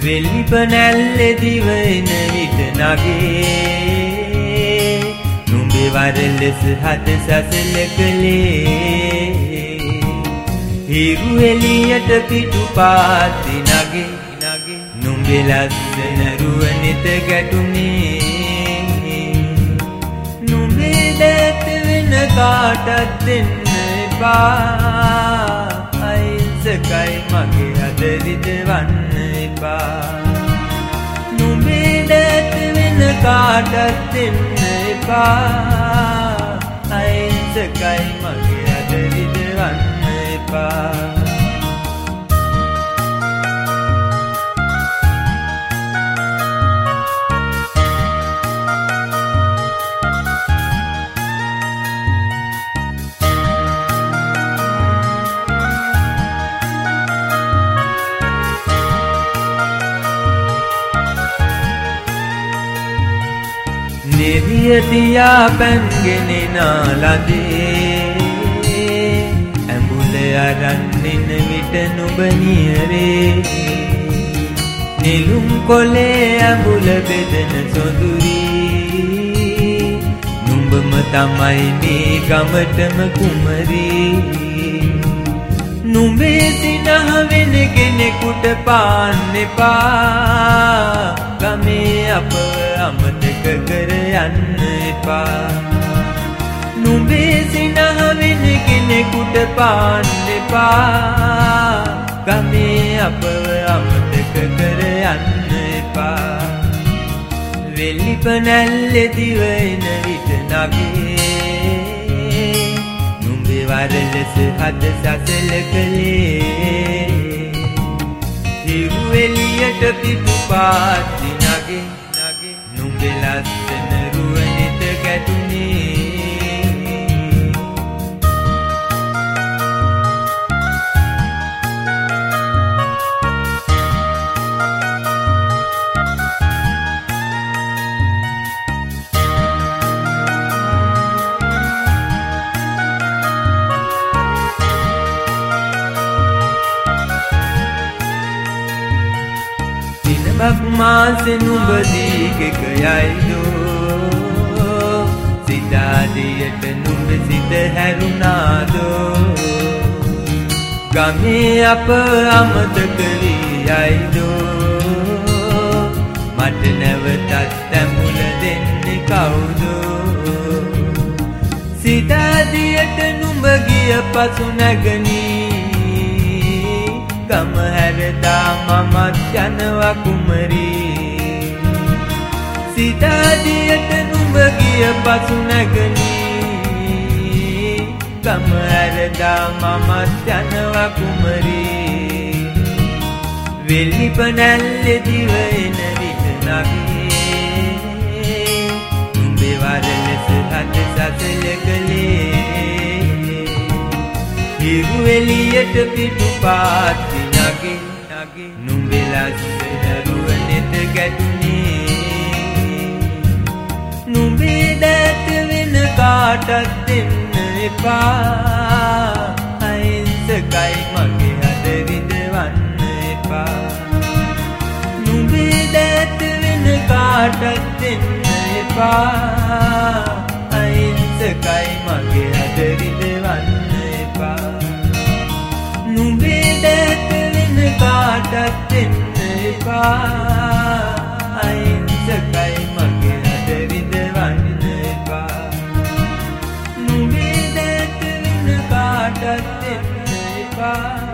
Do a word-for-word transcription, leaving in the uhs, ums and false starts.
වෙලිපනැල්ල දිවයින විට නගේ නුඹේ වර ලෙස හද සසල කළේ හිරු එළියට පිටුපාති නගේ නගේ නුඹේ ලස්සන රුවනිත ගැටුනේ නුඹේ දැත වෙන කාටත් දෙන්න එපා අයින්සකයි මගේ අද රිදවන්න නුඹේ දැත වෙන කාටත් දෙන්න එපා අයින්සකයි මගේ අද රිදවන්න එපා නිරියතියා පැන්ගෙන නාලදේ ඇඹුල අරන් එන විට නුඹ නියරේ නිලුම් කොලේ ඇඹුල බෙදෙන සොඳුරි නුඹම තමයි මේ ගමටම කුමරි නුඹේ සිනහ වෙන කෙනෙකුට පාන්න එපා ගමේ අපව අමතක කර යන්න එපා නුඹේ සිනහ වෙන කෙනෙකුට පාන්න එපා ගමේ අපව අමතක කර යන්න එපා වෙලිපනැල්ල දිවයින විට නගේ නුඹේ වර ලෙස හද සසල කළේ හිරු එළියට පිටුපාති නගේ නුඹේ ලස්සන රුවනිත ගැටුනේ බක් මාසෙ නුඹ දීගෙක යයිදෝ සිතාදියට නුඹ සිත හැරුණාදෝ ගමේ අප අමතක වී යයිදෝ මට නැවතත් ඇඹුල දෙන්නේ කවුදෝ සිතාදියට නුඹ ගිය පසු නැගනී ගම හැරදා මමත් යනවා කුමරි සිතාදියට නුඹ ගිය පසු නැගනී ගම හැරදා මමත් යනවා කුමරි වෙලිපනැල්ල දිවයින විට නගේ නුඹේ වර ලෙස හද සසල කළේ හිරු එළියට පිටුපාති නගේ නගේ නුඹේ ලස්සන රුවනිත ගැටුනේ නුඹේ දැත වෙන කාටත් දෙන්න එපා අයින්සකයි මගේ අද රිදවන්න එපා නුඹේ දැත වෙන කාටත් දෙන්න එපා අයින්සකයි මගේ අද රිදවන්න එපා නුඹේ දැත වෙන කාටත් දෙන්න එපා අයින්සකයි මගේ අද රිදවන්න එපා නුඹේ දැත වෙන කාටත් දෙන්න එපා